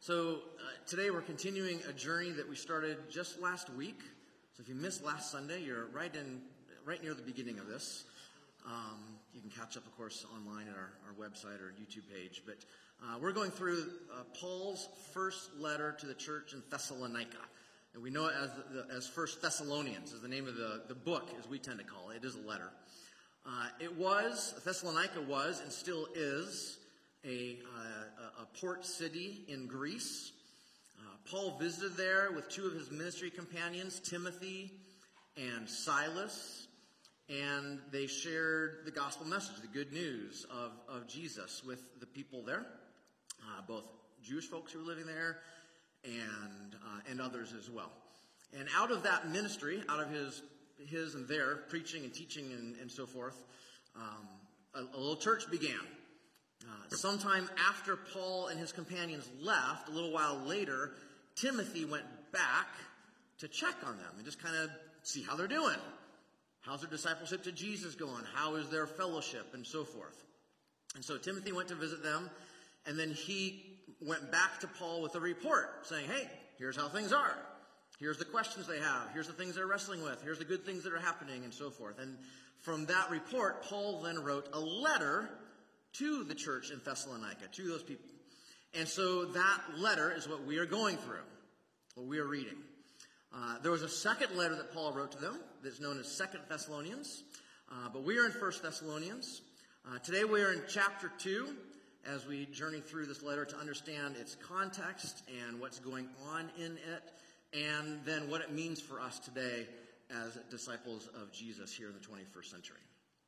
Today we're continuing a journey that we started just last week. So if you missed last Sunday, you're right near the beginning of this. You can catch up, of course, online at our website or YouTube page. But we're going through Paul's first letter to the church in Thessalonica. And we know it as First Thessalonians, is the name of the book, as we tend to call it. It is a letter. Thessalonica was and still is a port city in Greece. Paul visited there with two of his ministry companions, Timothy and Silas, and they shared the gospel message, the good news of Jesus with the people there, both Jewish folks who were living there and others as well. And out of that ministry, out of his and their preaching and teaching and so forth, a little church began. Sometime after Paul and his companions left, a little while later, Timothy went back to check on them and just kind of see how they're doing. How's their discipleship to Jesus going? How is their fellowship and so forth? And so Timothy went to visit them, and then he went back to Paul with a report saying, hey, here's how things are. Here's the questions they have. Here's the things they're wrestling with. Here's the good things that are happening and so forth. And from that report, Paul then wrote a letter to the church in Thessalonica, to those people. And so that letter is what we are going through, what we are reading. There was a second letter that Paul wrote to them that's known as 2 Thessalonians, but we are in 1 Thessalonians. Today we are in chapter 2 as we journey through this letter to understand its context and what's going on in it, and then what it means for us today as disciples of Jesus here in the 21st century.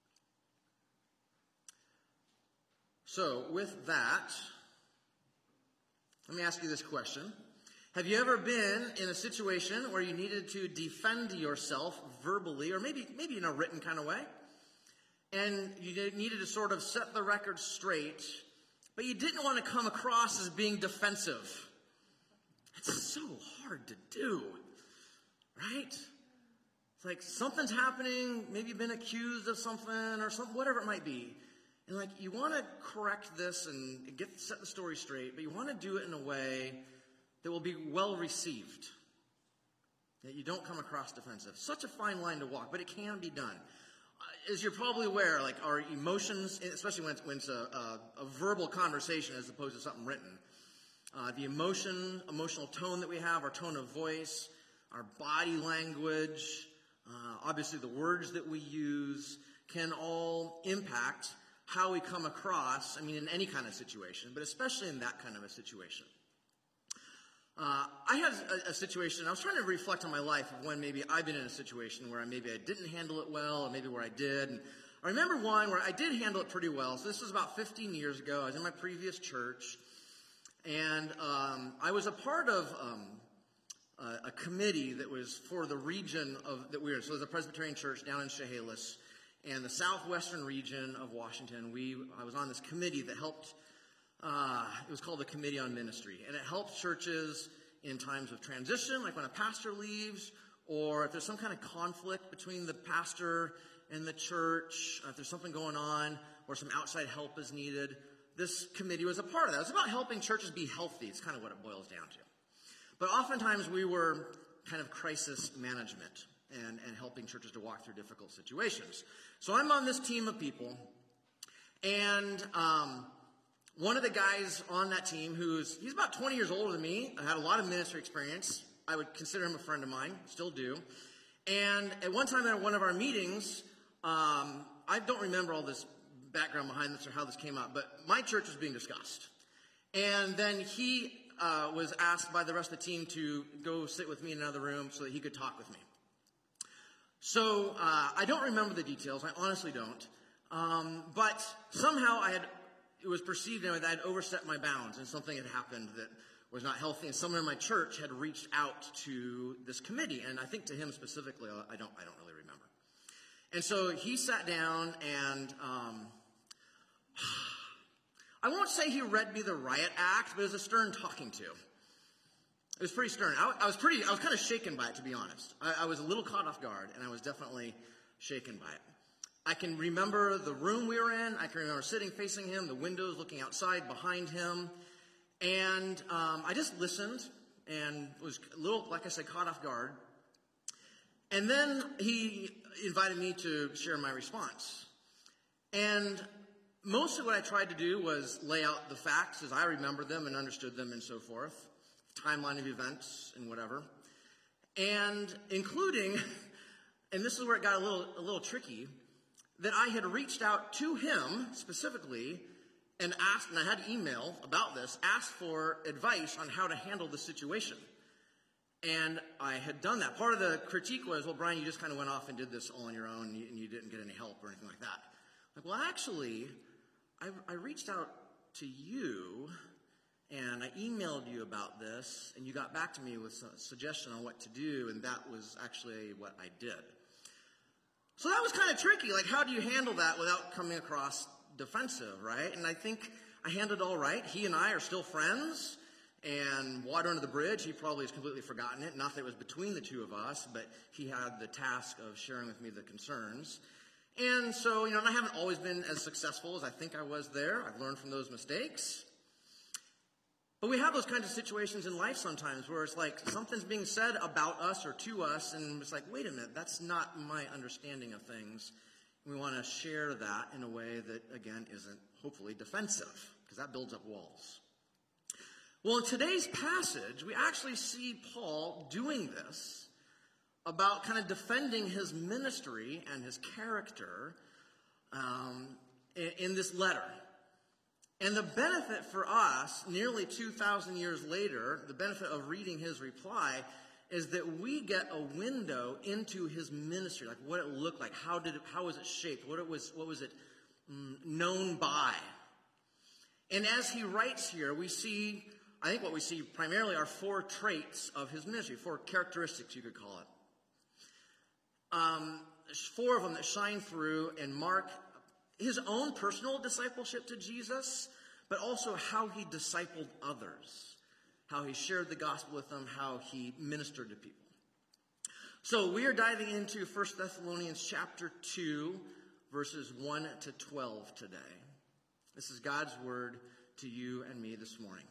So, with that, let me ask you this question. Have you ever been in a situation where you needed to defend yourself verbally, or maybe in a written kind of way, and you needed to sort of set the record straight, but you didn't want to come across as being defensive? It's so hard to do, right? It's like something's happening, maybe you've been accused of something or something, whatever it might be. And like you want to correct this and set the story straight, but you want to do it in a way that will be well received, that you don't come across defensive. Such a fine line to walk, but it can be done. As you're probably aware, like our emotions, especially when it's a verbal conversation as opposed to something written, the emotional tone that we have, our tone of voice, our body language, obviously the words that we use can all impact how we come across, in any kind of situation, but especially in that kind of a situation. I had a situation, I was trying to reflect on my life of when maybe I've been in a situation where maybe I didn't handle it well, or maybe where I did. And I remember one where I did handle it pretty well. So this was about 15 years ago. I was in my previous church, and I was a part of a committee that was for the region that we were in. So it was a Presbyterian church down in Chehalis, and the southwestern region of Washington. I was on this committee that helped, it was called the Committee on Ministry, and it helped churches in times of transition, like when a pastor leaves, or if there's some kind of conflict between the pastor and the church, if there's something going on, or some outside help is needed. This committee was a part of that. It was about helping churches be healthy. It's kind of what it boils down to. But oftentimes we were kind of crisis management and helping churches to walk through difficult situations. So I'm on this team of people, and one of the guys on that team he's about 20 years older than me, had a lot of ministry experience. I would consider him a friend of mine, still do. And at one time at one of our meetings, I don't remember all this background behind this or how this came out, but my church was being discussed. And then he was asked by the rest of the team to go sit with me in another room so that he could talk with me. So I don't remember the details. I honestly don't. But somehow it was perceived that I had overstepped my bounds, and something had happened that was not healthy. And someone in my church had reached out to this committee, and I think to him specifically, I don't really remember. And so he sat down, and I won't say he read me the riot act, but it was a stern talking to. It was pretty stern. I was kind of shaken by it, to be honest. I was a little caught off guard, and I was definitely shaken by it. I can remember the room we were in. I can remember sitting facing him, the windows looking outside behind him. And I just listened and was a little, like I said, caught off guard. And then he invited me to share my response. And most of what I tried to do was lay out the facts as I remembered them and understood them and so forth, timeline of events and whatever. And including, and this is where it got a little tricky, that I had reached out to him specifically and asked, and I had email about this, asked for advice on how to handle the situation. And I had done that. Part of the critique was, well, Brian, you just kind of went off and did this all on your own, and you didn't get any help or anything like that. Like, well, actually, I reached out to you, and I emailed you about this, and you got back to me with a suggestion on what to do, and that was actually what I did. So that was kind of tricky. Like, how do you handle that without coming across defensive, right? And I think I handled it all right. He and I are still friends, and water under the bridge, he probably has completely forgotten it. Not that it was between the two of us, but he had the task of sharing with me the concerns. And so, and I haven't always been as successful as I think I was there. I've learned from those mistakes. But we have those kinds of situations in life sometimes where it's like something's being said about us or to us, and it's like, wait a minute, that's not my understanding of things. We want to share that in a way that, again, isn't hopefully defensive, because that builds up walls. Well, in today's passage, we actually see Paul doing this about kind of defending his ministry and his character in this letter. And the benefit for us, nearly 2,000 years later, the benefit of reading his reply is that we get a window into his ministry, like what it looked like, how was it shaped, what was it known by. And as he writes here, we see, I think what we see primarily are 4 traits of his ministry, 4 characteristics, you could call it. 4 of them that shine through and mark his own personal discipleship to Jesus, but also how he discipled others, how he shared the gospel with them, how he ministered to people. So we are diving into 1 Thessalonians chapter 2, verses 1 to 12 today. This is God's word to you and me this morning.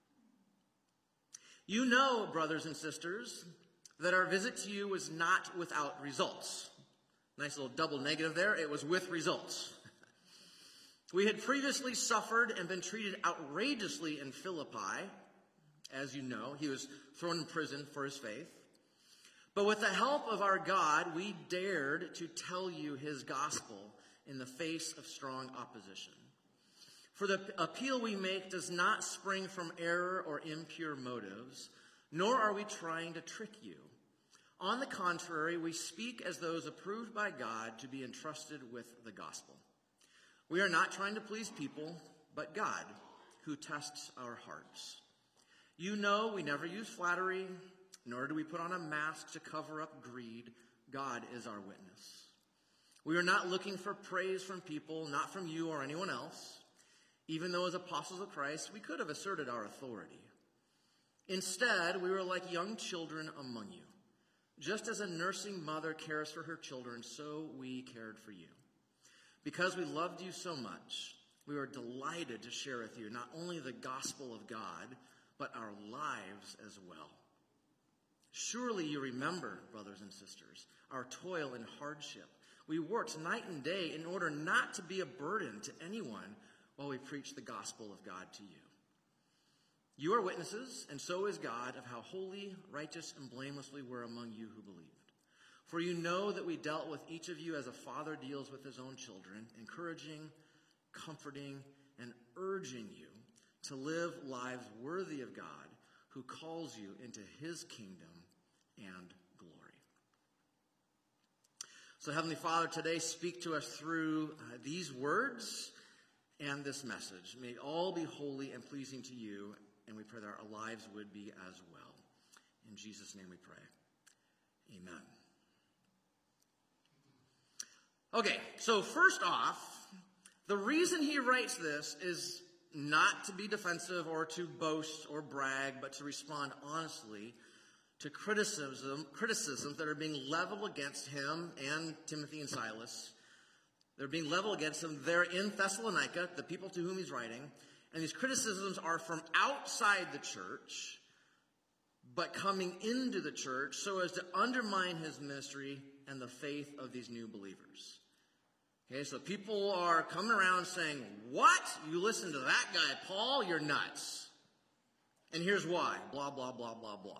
You know, brothers and sisters, that our visit to you was not without results. Nice little double negative there. It was with results. We had previously suffered and been treated outrageously in Philippi. As you know, he was thrown in prison for his faith. But with the help of our God, we dared to tell you his gospel in the face of strong opposition. For the appeal we make does not spring from error or impure motives, nor are we trying to trick you. On the contrary, we speak as those approved by God to be entrusted with the gospel. We are not trying to please people, but God, who tests our hearts. You know we never use flattery, nor do we put on a mask to cover up greed. God is our witness. We are not looking for praise from people, not from you or anyone else. Even though as apostles of Christ, we could have asserted our authority. Instead, we were like young children among you. Just as a nursing mother cares for her children, so we cared for you. Because we loved you so much, we were delighted to share with you not only the gospel of God, but our lives as well. Surely you remember, brothers and sisters, our toil and hardship. We worked night and day in order not to be a burden to anyone while we preach the gospel of God to you. You are witnesses, and so is God, of how holy, righteous, and blameless we were among you who believed. For you know that we dealt with each of you as a father deals with his own children, encouraging, comforting, and urging you to live lives worthy of God, who calls you into his kingdom and glory. So Heavenly Father, today speak to us through these words and this message. May all be holy and pleasing to you, and we pray that our lives would be as well. In Jesus' name we pray. Amen. Okay, so first off, the reason he writes this is not to be defensive or to boast or brag, but to respond honestly to criticisms that are being leveled against him and Timothy and Silas. They're being leveled against them there in Thessalonica, the people to whom he's writing, And these criticisms are from outside the church, but coming into the church so as to undermine his ministry and the faith of these new believers. Okay, so people are coming around saying, what? You listen to that guy, Paul? You're nuts. And here's why. Blah, blah, blah, blah, blah.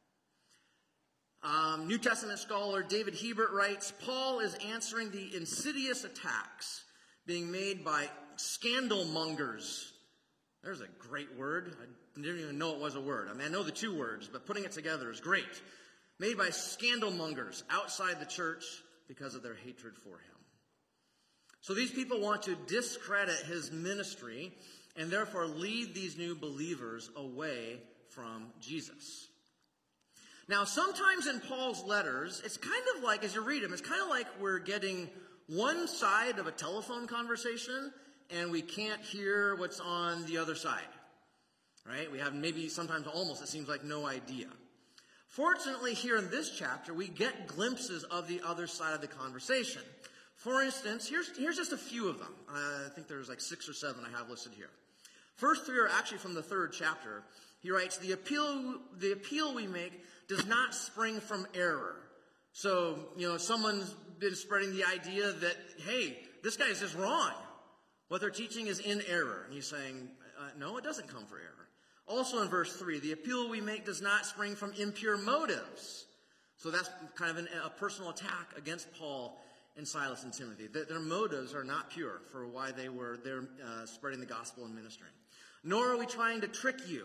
New Testament scholar David Hebert writes, Paul is answering the insidious attacks being made by scandal mongers. There's a great word. I didn't even know it was a word. I mean, I know the two words, but putting it together is great. Made by scandal mongers outside the church because of their hatred for him. So these people want to discredit his ministry and therefore lead these new believers away from Jesus. Now, sometimes in Paul's letters, it's kind of like, as you read them, it's kind of like we're getting one side of a telephone conversation and we can't hear what's on the other side, right? We have maybe sometimes almost, it seems like, no idea. Fortunately, here in this chapter, we get glimpses of the other side of the conversation. For instance, here's just a few of them. I think there's like 6 or 7 I have listed here. First 3 are actually from the 3rd chapter. He writes, the appeal we make does not spring from error. So, someone's been spreading the idea that, hey, this guy is just wrong. What they're teaching is in error. And he's saying, no, it doesn't come from error. Also in verse 3, the appeal we make does not spring from impure motives. So that's kind of a personal attack against Paul and Silas and Timothy. Their motives are not pure for why they were there spreading the gospel and ministering. Nor are we trying to trick you.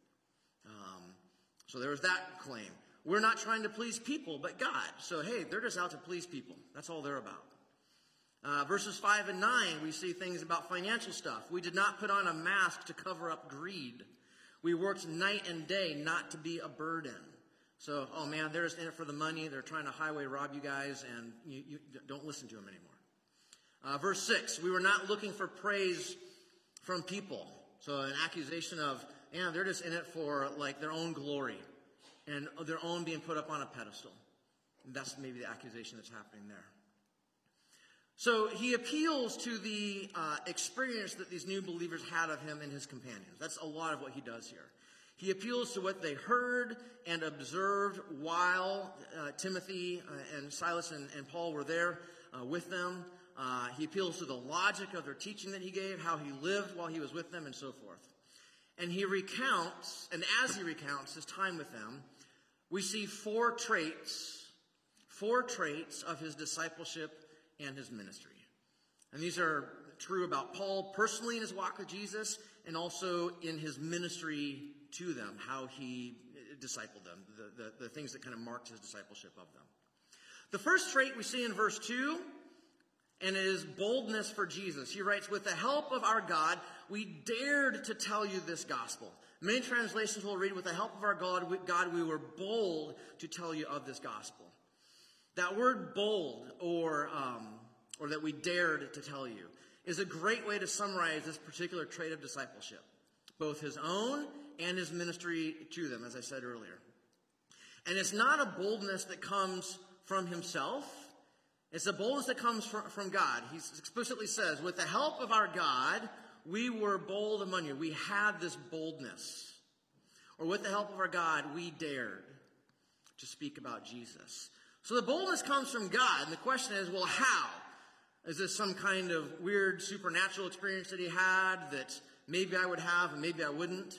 So there was that claim. We're not trying to please people, but God. So, hey, they're just out to please people. That's all they're about. Verses 5 and 9, we see things about financial stuff. We did not put on a mask to cover up greed. We worked night and day not to be a burden. So, oh man, they're just in it for the money. They're trying to highway rob you guys, and you don't listen to them anymore. Verse 6, we were not looking for praise from people. So an accusation of, they're just in it for like their own glory and their own being put up on a pedestal. And that's maybe the accusation that's happening there. So he appeals to the experience that these new believers had of him and his companions. That's a lot of what he does here. He appeals to what they heard and observed while Timothy and Silas and Paul were there with them. He appeals to the logic of their teaching that he gave, how he lived while he was with them, and so forth. And he recounts, and as he recounts his time with them, we see 4 traits of his discipleship and his ministry. And these are true about Paul personally in his walk with Jesus, and also in his ministry to them, how he discipled them, the things that kind of marked his discipleship of them. The first trait we see in verse 2, and it is boldness for Jesus. He writes, with the help of our God, we dared to tell you this gospel. Many translations will read, with the help of our God, we were bold to tell you of this gospel. That word bold, or that we dared to tell you, is a great way to summarize this particular trait of discipleship. Both his own and his ministry to them, as I said earlier. And it's not a boldness that comes from himself. It's a boldness that comes from God. He explicitly says, with the help of our God, we were bold among you. We had this boldness. Or with the help of our God, we dared to speak about Jesus. So the boldness comes from God. And the question is, well, how? Is this some kind of weird supernatural experience that he had that maybe I would have and maybe I wouldn't?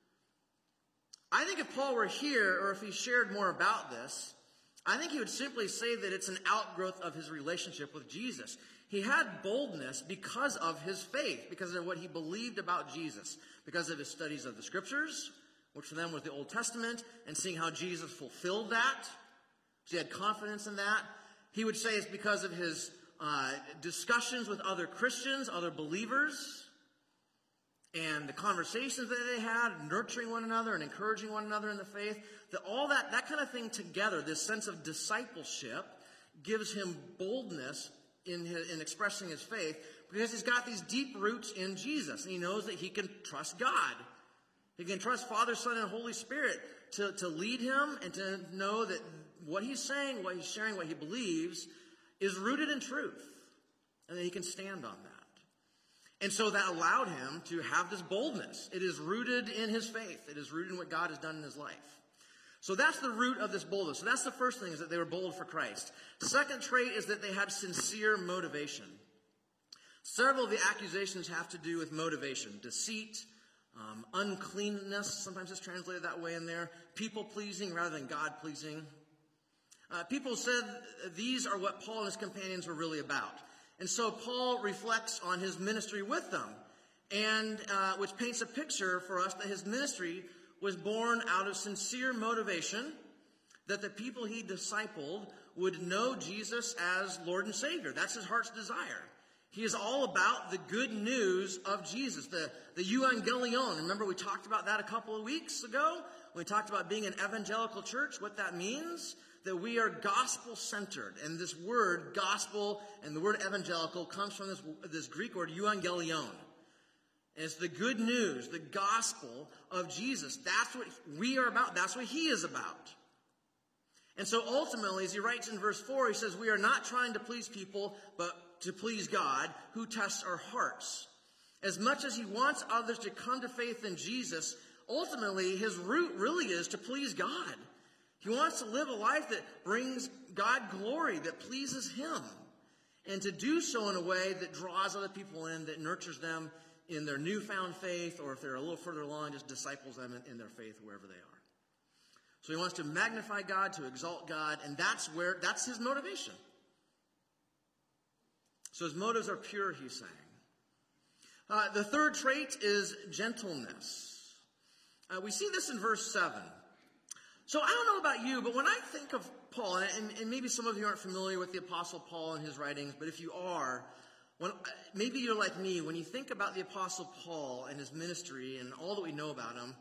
I think if Paul were here, or if he shared more about this, I think he would simply say that it's an outgrowth of his relationship with Jesus. He had boldness because of his faith, because of what he believed about Jesus, because of his studies of the scriptures, which for them was the Old Testament, and seeing how Jesus fulfilled that. So he had confidence in that. He would say it's because of his discussions with other Christians, other believers, and the conversations that they had, nurturing one another and encouraging one another in the faith, that all that kind of thing together, this sense of discipleship, gives him boldness in expressing his faith, because he's got these deep roots in Jesus, and he knows that he can trust God. He can trust Father, Son, and Holy Spirit to lead him, and to know that what he's saying, what he's sharing, what he believes is rooted in truth, and that he can stand on that. And so that allowed him to have this boldness. It is rooted in his faith. It is rooted in what God has done in his life. So that's the root of this boldness. So that's the first thing, is that they were bold for Christ. The second trait is that they had sincere motivation. Several of the accusations have to do with motivation. Deceit, uncleanness, sometimes it's translated that way in there. People-pleasing rather than God-pleasing. People said these are what Paul and his companions were really about. And so Paul reflects on his ministry with them, and which paints a picture for us that his ministry was born out of sincere motivation, that the people he discipled would know Jesus as Lord and Savior. That's his heart's desire. He is all about the good news of Jesus, the euangelion. Remember, we talked about that a couple of weeks ago? We talked about being an evangelical church, what that means. That we are gospel-centered. And this word, gospel, and the word evangelical comes from this Greek word, euangelion. And it's the good news, the gospel of Jesus. That's what we are about. That's what he is about. And so ultimately, as he writes in verse 4, he says, we are not trying to please people, but to please God, who tests our hearts. As much as he wants others to come to faith in Jesus, ultimately, his root really is to please God. He wants to live a life that brings God glory, that pleases him. And to do so in a way that draws other people in, that nurtures them in their newfound faith, or if they're a little further along, just disciples them in their faith wherever they are. So he wants to magnify God, to exalt God, and that's his motivation. So his motives are pure, he's saying. The third trait is gentleness. We see this in verse 7. So I don't know about you, but when I think of Paul, and maybe some of you aren't familiar with the Apostle Paul and his writings, but if you are, maybe you're like me, when you think about the Apostle Paul and his ministry and all that we know about him,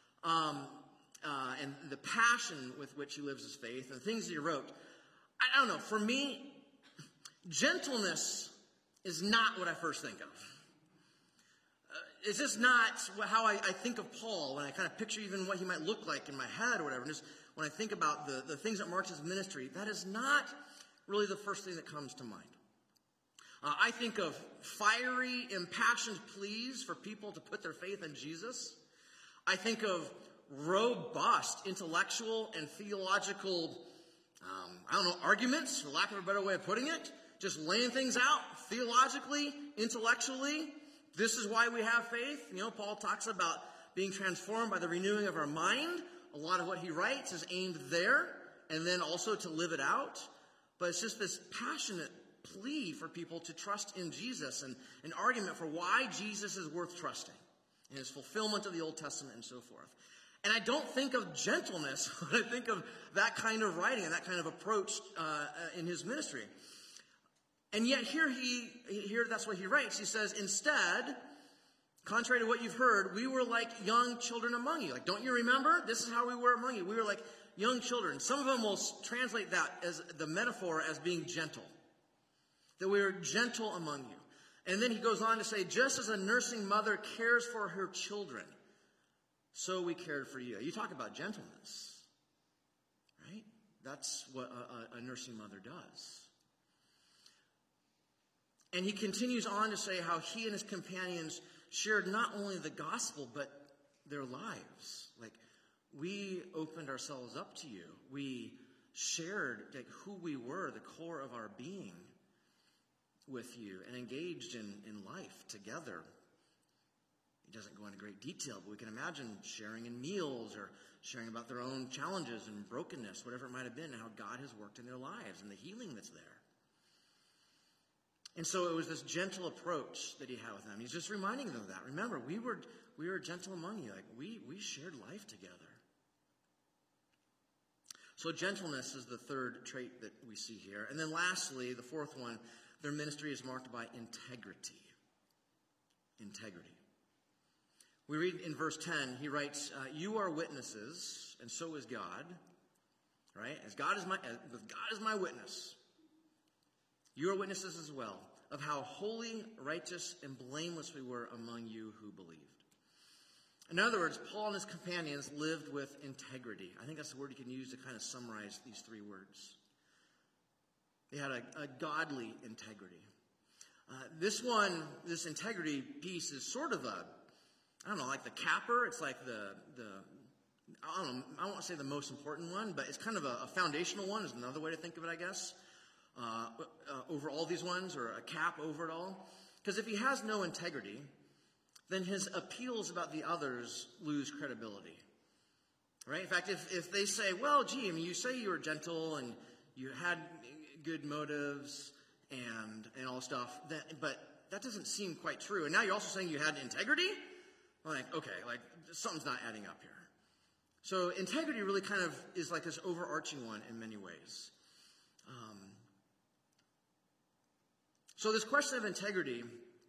and the passion with which he lives his faith and the things that he wrote, I don't know, for me, gentleness is not what I first think of. It's just not how I think of Paul when I kind of picture even what he might look like in my head or whatever. And just when I think about the things that marks his ministry, that is not really the first thing that comes to mind. I think of fiery, impassioned pleas for people to put their faith in Jesus. I think of robust intellectual and theological, arguments, for lack of a better way of putting it. Just laying things out theologically, intellectually. This is why we have faith. Paul talks about being transformed by the renewing of our mind. A lot of what he writes is aimed there, and then also to live it out. But it's just this passionate plea for people to trust in Jesus, and an argument for why Jesus is worth trusting in his fulfillment of the Old Testament and so forth. And I don't think of gentleness when I think of that kind of writing and that kind of approach in his ministry. And yet here that's what he writes. He says, instead, contrary to what you've heard, we were like young children among you. Like, don't you remember? This is how we were among you. We were like young children. Some of them will translate that as the metaphor as being gentle. That we were gentle among you. And then he goes on to say, just as a nursing mother cares for her children, so we cared for you. You talk about gentleness, right? That's what a nursing mother does. And he continues on to say how he and his companions shared not only the gospel, but their lives. Like, we opened ourselves up to you. We shared who we were, the core of our being with you, and engaged in life together. He doesn't go into great detail, but we can imagine sharing in meals or sharing about their own challenges and brokenness, whatever it might have been, and how God has worked in their lives and the healing that's there. And so it was this gentle approach that he had with them. He's just reminding them of that. Remember, we were gentle among you. Like, we shared life together. So gentleness is the third trait that we see here. And then lastly, the fourth one, their ministry is marked by integrity. Integrity. We read in verse 10, he writes, you are witnesses, and so is God. Right? As God is my witness. You are witnesses as well of how holy, righteous, and blameless we were among you who believed. In other words, Paul and his companions lived with integrity. I think that's the word you can use to kind of summarize these three words. They had a godly integrity. This integrity piece is sort of like the capper. It's like I won't say the most important one, but it's kind of a foundational one is another way to think of it, I guess, over all these ones, or a cap over it all. Because if he has no integrity, then his appeals about the others lose credibility. Right? In fact, if they say, well, gee, I mean, you say you were gentle and you had good motives and all stuff, but that doesn't seem quite true. And now you're also saying you had integrity? Like, okay, like something's not adding up here. So integrity really kind of is like this overarching one in many ways. So this question of integrity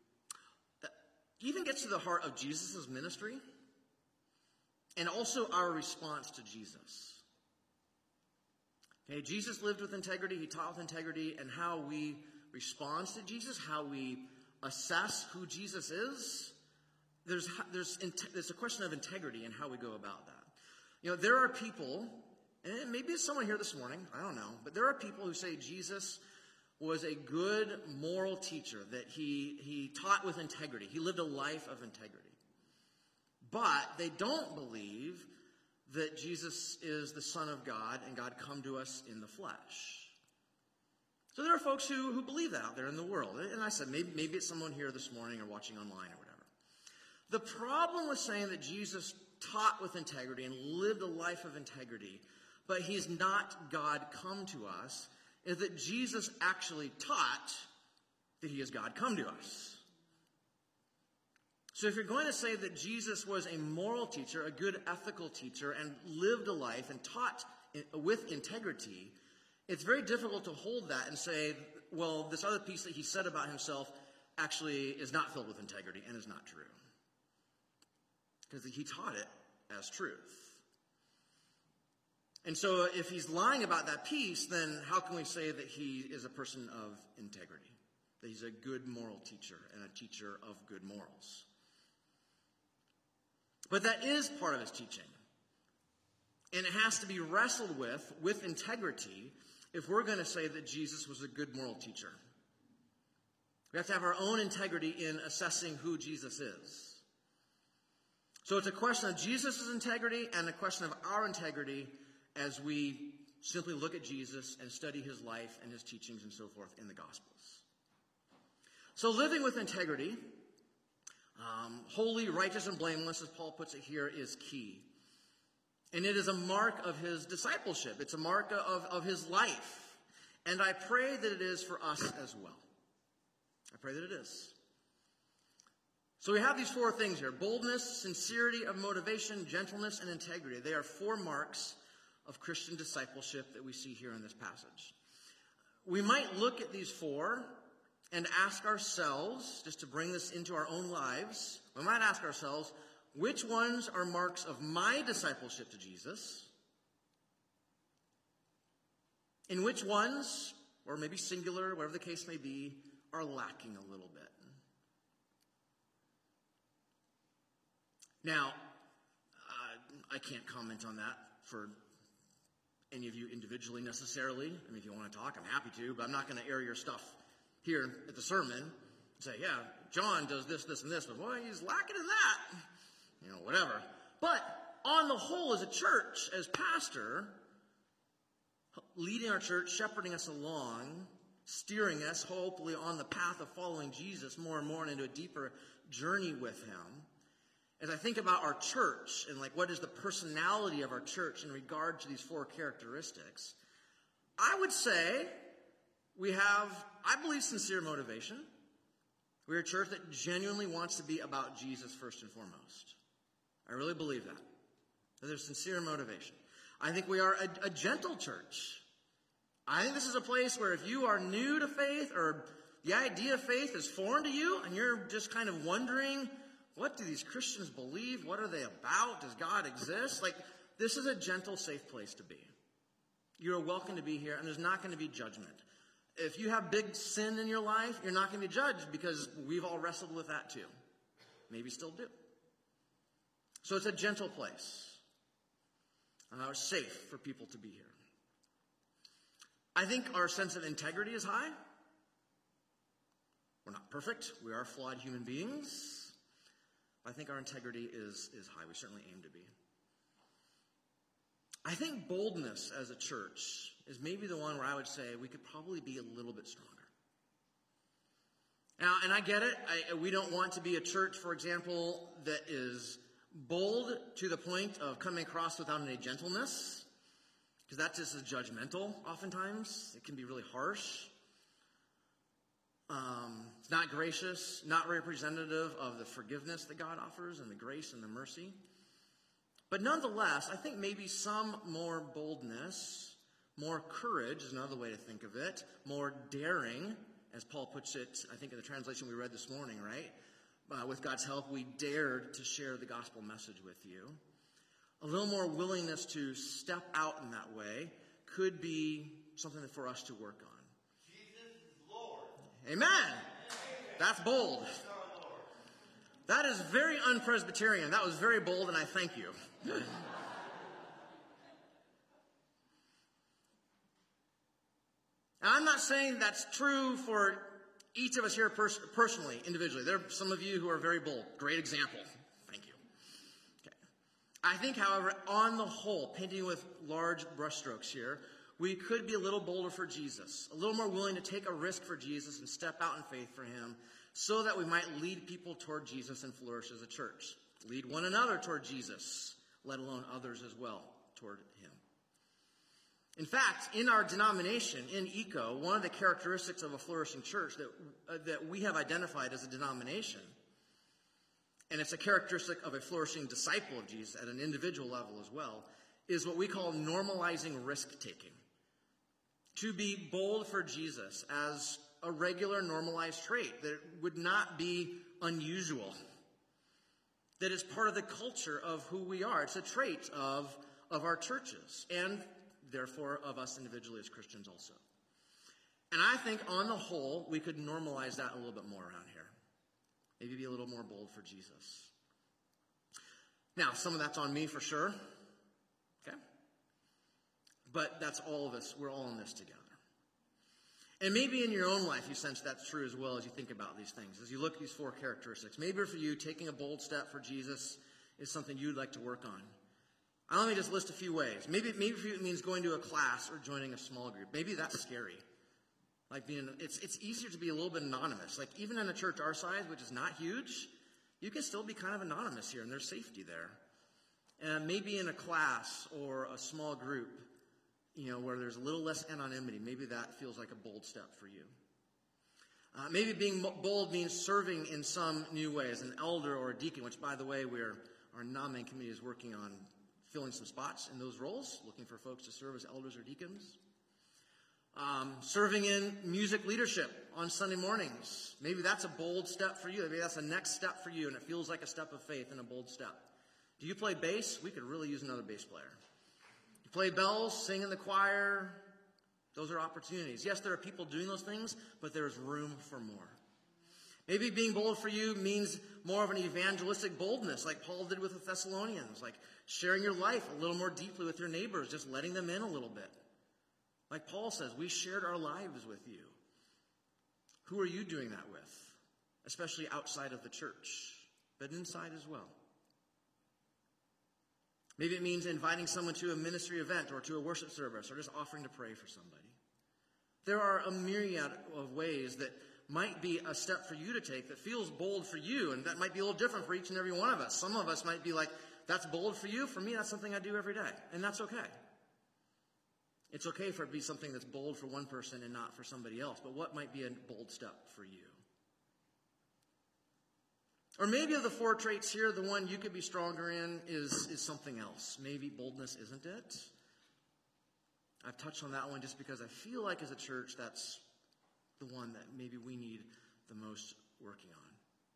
even gets to the heart of Jesus' ministry and also our response to Jesus. Okay, Jesus lived with integrity, he taught with integrity, and how we respond to Jesus, how we assess who Jesus is, there's a question of integrity and how we go about that. You know, there are people, and maybe it's someone here this morning, I don't know, but there are people who say Jesus was a good moral teacher, that he taught with integrity. He lived a life of integrity. But they don't believe that Jesus is the Son of God and God come to us in the flesh. So there are folks who believe that out there in the world. And I said, maybe it's someone here this morning or watching online or whatever. The problem with saying that Jesus taught with integrity and lived a life of integrity, but he's not God come to us, is that Jesus actually taught that he is God come to us. So if you're going to say that Jesus was a moral teacher, a good ethical teacher, and lived a life and taught with integrity, it's very difficult to hold that and say, well, this other piece that he said about himself actually is not filled with integrity and is not true. Because he taught it as truth. And so if he's lying about that piece, then how can we say that he is a person of integrity? That he's a good moral teacher and a teacher of good morals? But that is part of his teaching. And it has to be wrestled with integrity, if we're going to say that Jesus was a good moral teacher. We have to have our own integrity in assessing who Jesus is. So it's a question of Jesus' integrity and a question of our integrity as we simply look at Jesus and study his life and his teachings and so forth in the Gospels. So living with integrity, holy, righteous, and blameless, as Paul puts it here, is key. And it is a mark of his discipleship. It's a mark of his life. And I pray that it is for us as well. I pray that it is. So we have these four things here: boldness, sincerity of motivation, gentleness, and integrity. They are four marks of Christian discipleship that we see here in this passage. We might look at these four and ask ourselves, just to bring this into our own lives, we might ask ourselves, which ones are marks of my discipleship to Jesus? And which ones, or maybe singular, whatever the case may be, are lacking a little bit? Now, I can't comment on that for any of you individually necessarily. I mean, if you want to talk, I'm happy to, but I'm not going to air your stuff here at the sermon and say, yeah, John does this, this, and this, but boy, he's lacking in that. You know, whatever. But on the whole, as a church, as pastor, leading our church, shepherding us along, steering us hopefully on the path of following Jesus more and more and into a deeper journey with him, as I think about our church and like what is the personality of our church in regard to these four characteristics, I would say we have, I believe, sincere motivation. We're a church that genuinely wants to be about Jesus first and foremost. I really believe that there's sincere motivation. I think we are a gentle church. I think this is a place where if you are new to faith or the idea of faith is foreign to you and you're just kind of wondering, what do these Christians believe? What are they about? Does God exist? Like, this is a gentle, safe place to be. You're welcome to be here, and there's not going to be judgment. If you have big sin in your life, you're not going to be judged because we've all wrestled with that too. Maybe still do. So it's a gentle place. Safe for people to be here. I think our sense of integrity is high. We're not perfect. We are flawed human beings. But I think our integrity is high. We certainly aim to be. I think boldness as a church is maybe the one where I would say we could probably be a little bit stronger. Now, and I get it. We don't want to be a church, for example, that is bold to the point of coming across without any gentleness, because that just is judgmental oftentimes. It can be really harsh. It's not gracious, not representative of the forgiveness that God offers and the grace and the mercy. But nonetheless, I think maybe some more boldness, more courage is another way to think of it, more daring, as Paul puts it, I think in the translation we read this morning, right? With God's help, we dared to share the gospel message with you. A little more willingness to step out in that way could be something for us to work on. Jesus is Lord. Amen. That's bold. That is very un-Presbyterian. That was very bold, and I thank you. And I'm not saying that's true for each of us here personally, individually. There are some of you who are very bold. Great example. Thank you. Okay. I think, however, on the whole, painting with large brushstrokes here, we could be a little bolder for Jesus, a little more willing to take a risk for Jesus and step out in faith for him so that we might lead people toward Jesus and flourish as a church. Lead one another toward Jesus, let alone others as well toward him. In fact, in our denomination, in ECO, one of the characteristics of a flourishing church that we have identified as a denomination, and it's a characteristic of a flourishing disciple of Jesus at an individual level as well, is what we call normalizing risk-taking. To be bold for Jesus as a regular normalized trait, that it would not be unusual, that is part of the culture of who we are. It's a trait of our churches, and therefore of us individually as Christians also. And I think on the whole, we could normalize that a little bit more around here. Maybe be a little more bold for Jesus. Now, some of that's on me for sure. Okay? But that's all of us. We're all in this together. And maybe in your own life you sense that's true as well as you think about these things. As you look at these four characteristics. Maybe for you, taking a bold step for Jesus is something you'd like to work on. Let me just list a few ways. Maybe for you it means going to a class or joining a small group. Maybe that's scary. It's easier to be a little bit anonymous. Like even in a church our size, which is not huge, you can still be kind of anonymous here, and there's safety there. And maybe in a class or a small group, where there's a little less anonymity, maybe that feels like a bold step for you. Maybe being bold means serving in some new way as an elder or a deacon, which, by the way, our nominating committee is working on filling some spots in those roles, looking for folks to serve as elders or deacons. Serving in music leadership on Sunday mornings. Maybe that's a bold step for you. Maybe that's a next step for you, and it feels like a step of faith and a bold step. Do you play bass? We could really use another bass player. You play bells, sing in the choir. Those are opportunities. Yes, there are people doing those things, but there's room for more. Maybe being bold for you means more of an evangelistic boldness, like Paul did with the Thessalonians, like sharing your life a little more deeply with your neighbors, just letting them in a little bit. Like Paul says, we shared our lives with you. Who are you doing that with? Especially outside of the church, but inside as well. Maybe it means inviting someone to a ministry event or to a worship service or just offering to pray for somebody. There are a myriad of ways that might be a step for you to take that feels bold for you, and that might be a little different for each and every one of us. Some of us might be like, that's bold for you. For me, that's something I do every day, and that's okay. It's okay for it to be something that's bold for one person and not for somebody else, but what might be a bold step for you? Or maybe of the four traits here, the one you could be stronger in is something else. Maybe boldness isn't it. I've touched on that one just because I feel like as a church, that's the one that maybe we need the most working on.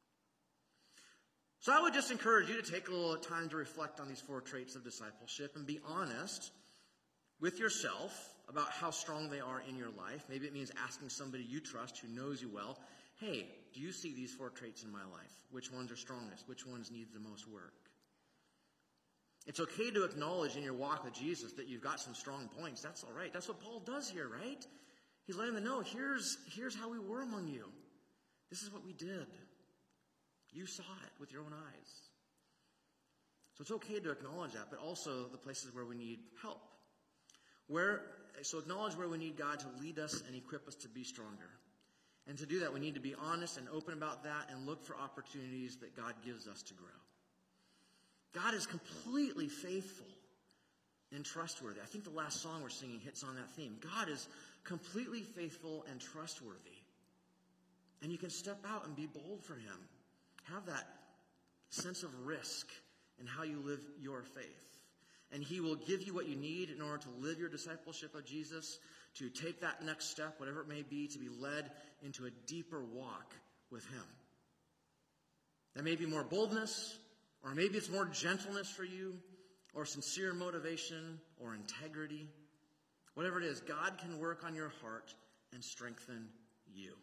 So I would just encourage you to take a little time to reflect on these four traits of discipleship and be honest with yourself about how strong they are in your life. Maybe it means asking somebody you trust who knows you well, hey, do you see these four traits in my life? Which ones are strongest? Which ones need the most work? It's okay to acknowledge in your walk with Jesus that you've got some strong points. That's all right. That's what Paul does here, right? He's letting them know, here's how we were among you. This is what we did. You saw it with your own eyes. So it's okay to acknowledge that, but also the places where we need help. So acknowledge where we need God to lead us and equip us to be stronger. And to do that, we need to be honest and open about that and look for opportunities that God gives us to grow. God is completely faithful and trustworthy. I think the last song we're singing hits on that theme. God is completely faithful and trustworthy. And you can step out and be bold for him. Have that sense of risk in how you live your faith. And he will give you what you need in order to live your discipleship of Jesus, to take that next step, whatever it may be, to be led into a deeper walk with him. That may be more boldness, or maybe it's more gentleness for you, or sincere motivation, or integrity. Whatever it is, God can work on your heart and strengthen you.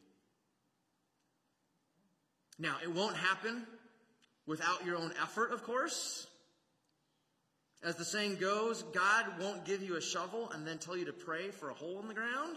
Now, it won't happen without your own effort, of course. As the saying goes, God won't give you a shovel and then tell you to pray for a hole in the ground.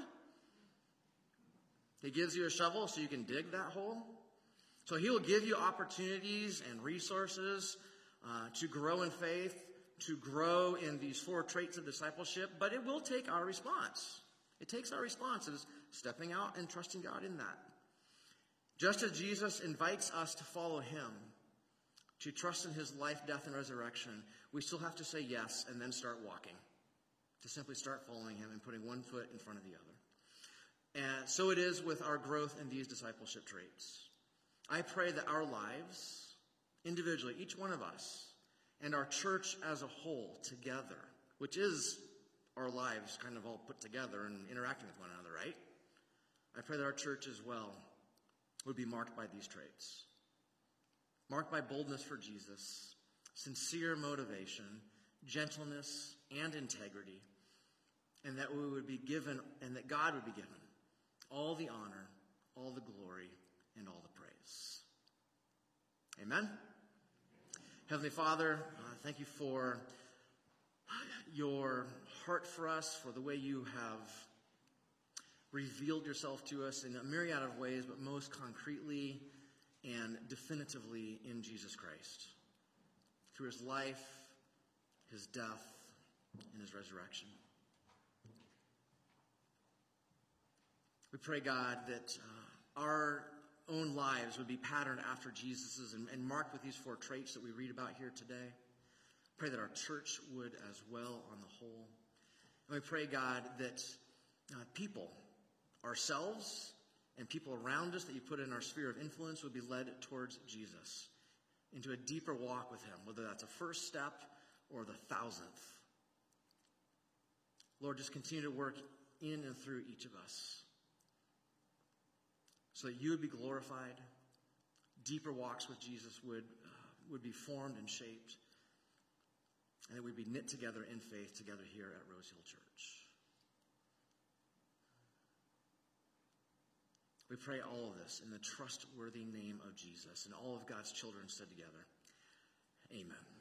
He gives you a shovel so you can dig that hole. So he will give you opportunities and resources to grow in faith, to grow in these 4 traits of discipleship, but it will take our response. It takes our response as stepping out and trusting God in that. Just as Jesus invites us to follow him, to trust in his life, death, and resurrection, we still have to say yes and then start walking. To simply start following him and putting one foot in front of the other. And so it is with our growth in these discipleship traits. I pray that our lives, individually, each one of us, and our church as a whole together, which is our lives kind of all put together and interacting with one another, right? I pray that our church as well would be marked by these traits. Marked by boldness for Jesus, sincere motivation, gentleness, and integrity, and that we would be given, and that God would be given all the honor, all the glory, and all the praise. Amen? Heavenly Father, thank you for your heart for us, for the way you have revealed yourself to us in a myriad of ways, but most concretely and definitively in Jesus Christ. Through his life, his death, and his resurrection. We pray, God, that our own lives would be patterned after Jesus's and marked with these 4 traits that we read about here today. Pray that our church would as well on the whole. And we pray, God, that people, ourselves, and people around us that you put in our sphere of influence would be led towards Jesus, into a deeper walk with him, whether that's a first step or the 1,000th. Lord, just continue to work in and through each of us so that you would be glorified, deeper walks with Jesus would be formed and shaped, and that we'd be knit together in faith together here at Rose Hill Church. We pray all of this in the trustworthy name of Jesus, and all of God's children said together, amen.